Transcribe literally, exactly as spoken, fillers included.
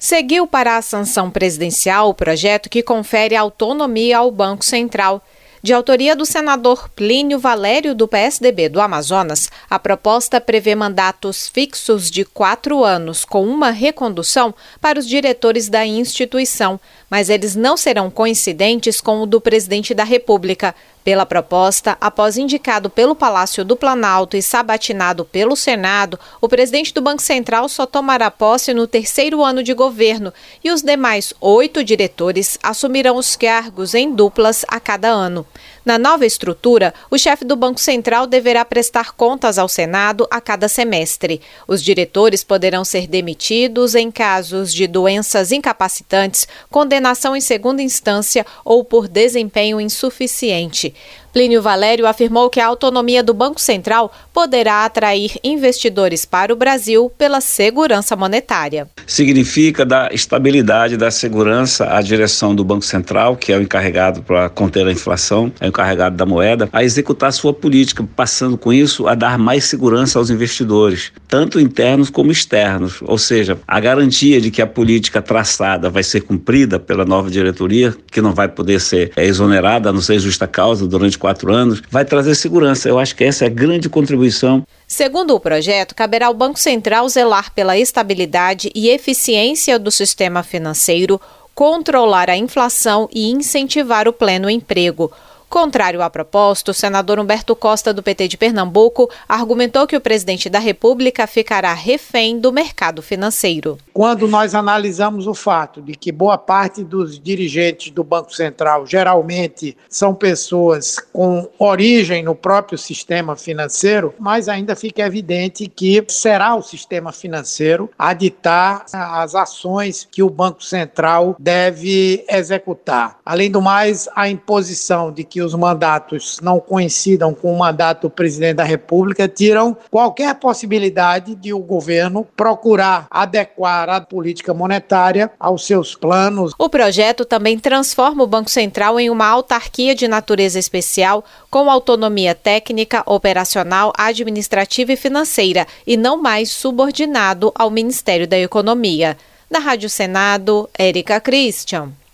Seguiu para a sanção presidencial o projeto que confere autonomia ao Banco Central. De autoria do senador Plínio Valério, do P S D B do Amazonas, a proposta prevê mandatos fixos de quatro anos, com uma recondução para os diretores da instituição, mas eles não serão coincidentes com o do presidente da República. Pela proposta, após indicado pelo Palácio do Planalto e sabatinado pelo Senado, o presidente do Banco Central só tomará posse no terceiro ano de governo e os demais oito diretores assumirão os cargos em duplas a cada ano. Na nova estrutura, o chefe do Banco Central deverá prestar contas ao Senado a cada semestre. Os diretores poderão ser demitidos em casos de doenças incapacitantes, condenação em segunda instância ou por desempenho insuficiente. Plínio Valério afirmou que a autonomia do Banco Central poderá atrair investidores para o Brasil pela segurança monetária. Significa dar estabilidade, dar segurança à direção do Banco Central, que é o encarregado para conter a inflação, é o encarregado da moeda, a executar sua política, passando com isso a dar mais segurança aos investidores, tanto internos como externos. Ou seja, a garantia de que a política traçada vai ser cumprida pela nova diretoria, que não vai poder ser é, exonerada, a não ser justa causa, durante quatro anos, vai trazer segurança. Eu acho que essa é a grande contribuição. Segundo o projeto, caberá ao Banco Central zelar pela estabilidade e eficiência do sistema financeiro, controlar a inflação e incentivar o pleno emprego. Contrário à proposta, o senador Humberto Costa, do P T de Pernambuco, argumentou que o presidente da República ficará refém do mercado financeiro. Quando nós analisamos o fato de que boa parte dos dirigentes do Banco Central geralmente são pessoas com origem no próprio sistema financeiro, mas ainda fica evidente que será o sistema financeiro a ditar as ações que o Banco Central deve executar. Além do mais, a imposição de que os mandatos não coincidam com o mandato do presidente da República tiram qualquer possibilidade de o governo procurar adequar a política monetária aos seus planos. O projeto também transforma o Banco Central em uma autarquia de natureza especial com autonomia técnica, operacional, administrativa e financeira e não mais subordinado ao Ministério da Economia. Da Rádio Senado, Érica Christian.